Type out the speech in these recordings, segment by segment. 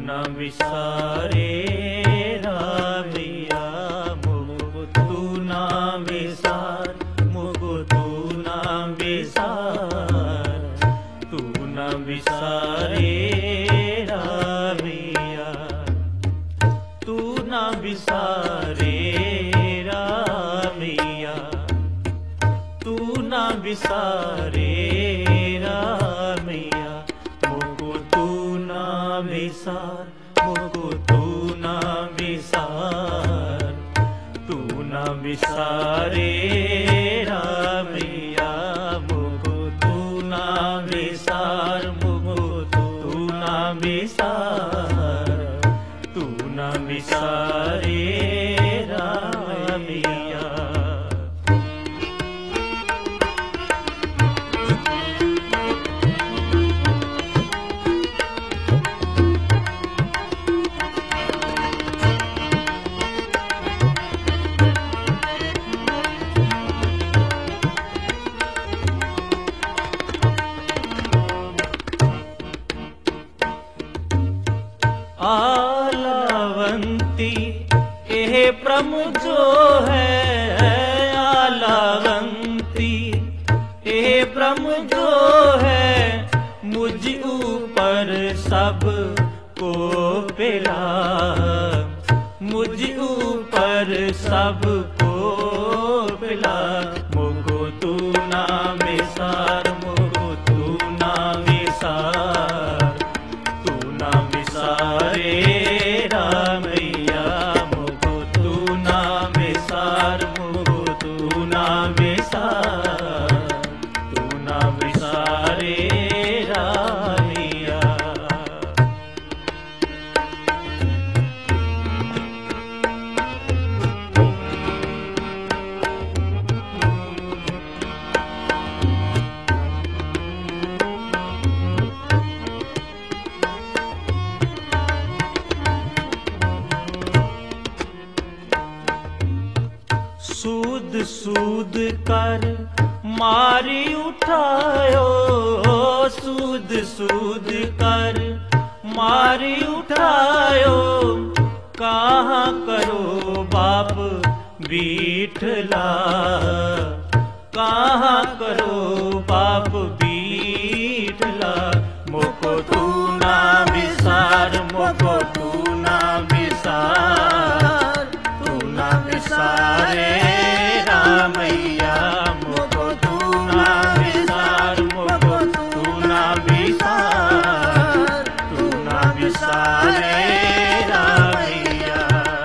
न विसारे रामिया मुझको तू न विसार, मुझको तू न विसार, तू न विसारे रामिया, तू न विसारे रामिया, तू न विसारे रामिया, मुझको तू न विसार, मुझको तू न विसार, तू न विसारे रामिया, मुझको तू न विसार, मुझको तू न विसार, तू न विसारे रामिया। आलावंती एह प्रभु जो है, आलावंती एह प्रभु जो है, मुझ ऊपर सब को पिला, मुझ ऊपर सब को पिला, मुझको तू ना विसार, मुझको तू ना विसार, तू ना विसारे रामैया, मुझको तू ना विसार, मुझको तू ना विसार, तू ना विसारे रामैया। सूद सूद कर मारी उठायो, सूद सूद कर मारी उठायो, कहाँ करो बाप बीठला, कहाँ करो बाप बीठला, मुझको तू ना विसार, मुझको तू ना विसार, तू ना विसारे रामैया, मुझको तू ना विसार, मुझको तू ना विसार, तू ना विसारे रामैया।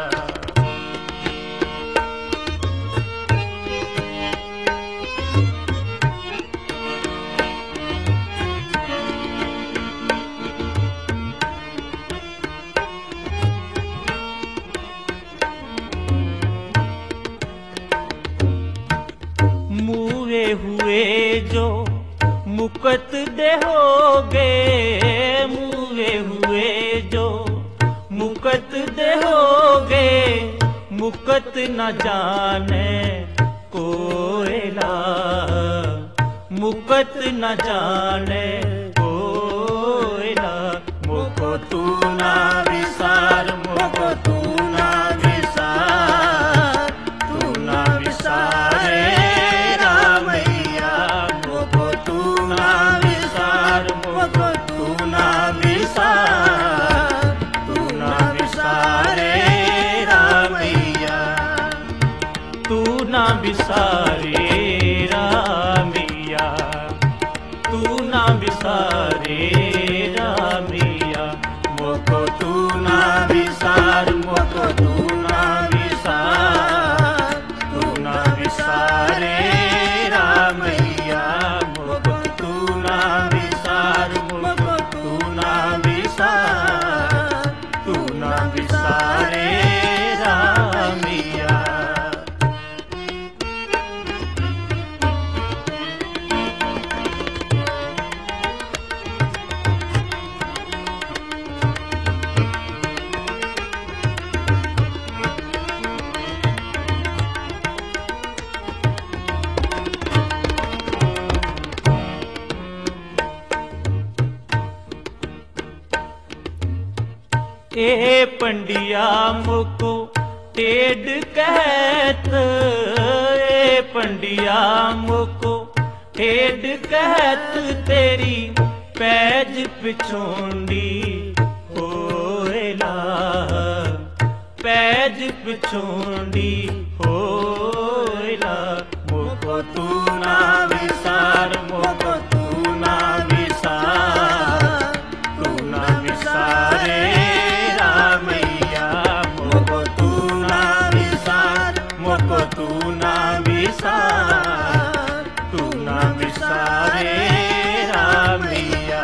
मुए हुए जो मुकत देहोगे, मुए हुए जो मुकत देहोगे, मुकत न जाने कोयला, मुकत न जाने कोयला, मुझको तू ना विसार, मुझको तू ना विसार, तू ना विसारे रामैया, मुझको तू ना विसार, मुझको तू ना विसार, तू ना विसारे रामैया, तू ना विसारे रामैया, तू ना विसारे रामैया, मुझको तू ना विसार, मुझको तू ना विसार, तू ना विसारे रामैया, मुझको तू ना विसार, मुझको तू ना विसार, तू ना विसारे रामैया। ए पंडिया मोको टेढ़ कहत, ए पंडिया मोको टेढ़ कहत, तेरी पैज पिछोंडी होएला, पैज पिछोंडी होएला। मोको तू ना विसार, मोको तू ना विसार, तू ना विसारे रामैया। मोको तू ना विसार, मोको तू ना विसार, तू ना विसारे रामैया।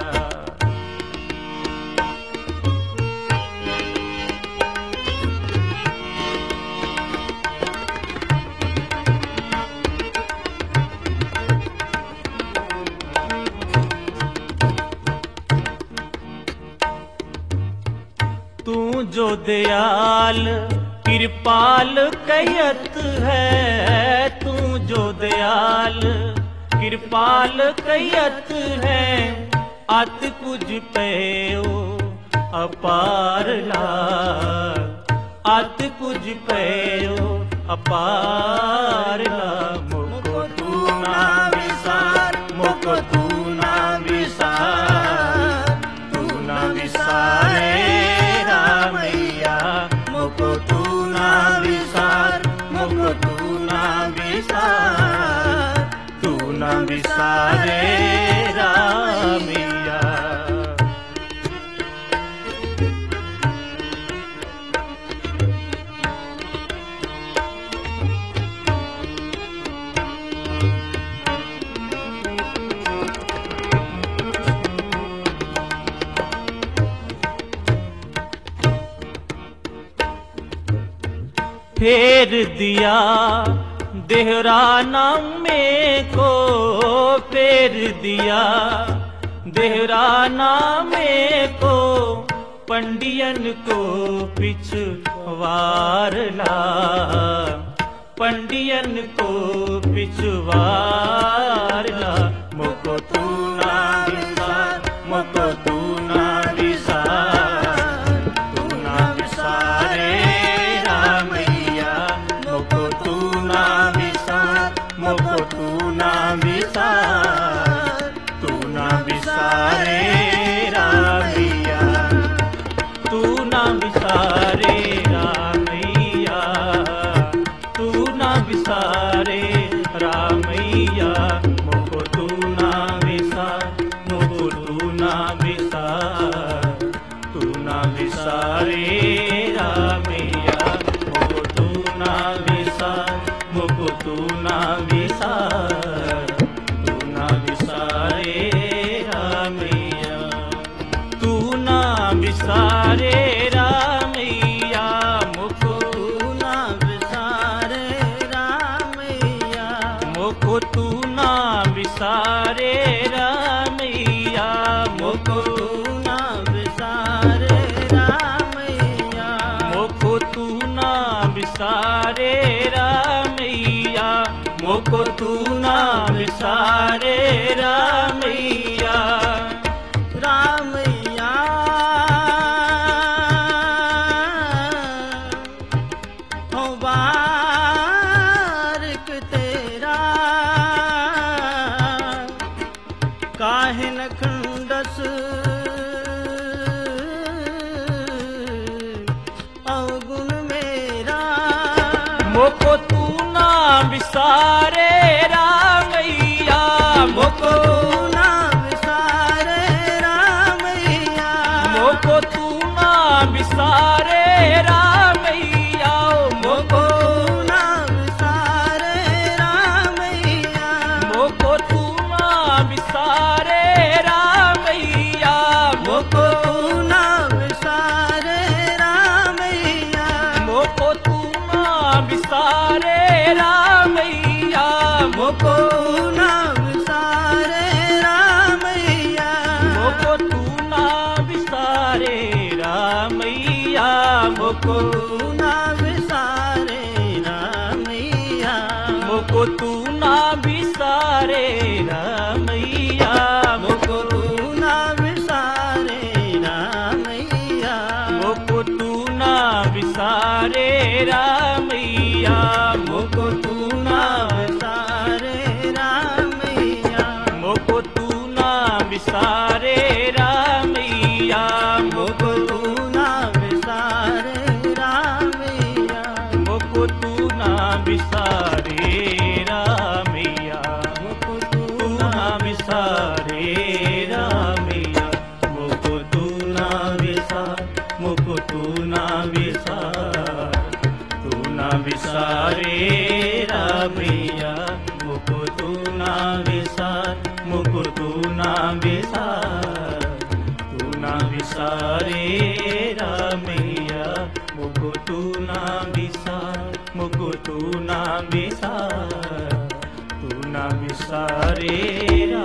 तू जो दयाल कृपाल कहत है, तू जो दयाल कृपाल कहत है, अत कुछ पयो अपार लाग, अत कुछ पयो अपार लाग। मोको तू ना विसार, मोको तू ना विसार, तू ना विसारे रामैया। मोको तू ना विसार, मोको तू ना विसार, तू ना विसारे रामैया। फेर दिया देहराना में को, फेर दिया देहराना में को, पंडियन को पिछवार ला, पंडियन को पिछवार ला। मोको तू ना विसार, मोको तू ना विसार, तू ना विसारे रामैया। मोको तू ना विसार, मोको तू ना विसार, तू ना विसारे रामैया। तू ना विसारे रामैया, तू ना विसारे रामैया। मोको तू ना विसार, मोको तू ना विसार, तू ना विसारे रामैया। मोको तू ना विसार, मोको तू ना विसार, तू ना विसारे रामैया। तू ना विसारे रामैया, मोको तू ना विसारे रामैया। मोको तू ना विसारे रामैया, मोको तू ना विसारे रामैया। मोको तू ना विसारे रामैया, मोको तू ना विसारे रामैया। रामैया हो बारिक तेरा, काहे न खंडस अवगुण मेरा। मोको तू ना विसारे रामैया, मोको तू ना विसारे रामैया। मोको तू ना विसारे रामैया, मोको तू ना विसारे रामैया। मोको तू ना विसारे रामैया, मोको तू ना विसारे रामैया। मोको तू ना विसारे रामैया, मोको तू ना विसारे रामैया। मोको तू ना विसारे रामैया, मोको तू ना विसारे रामैया। मोको तू ना विसारे रामैया, मोको तू ना विसारे रामैया। रामैया मोको तू ना विसारे रामैया मोको तू ना विसारे रामैया मोको तू ना विसारे रामैया मोको तू ना विसारे रामैया मोको तू तू ना विसारे रामैया मोको तू ना विसार मोको तू ना विसार तू ना विसारे रामैया मोको तू ना विसार मोको तू ना विसार तू ना विसारे रामैया मोको तू ना विसार मोको तू ना विसार तू ना विसारे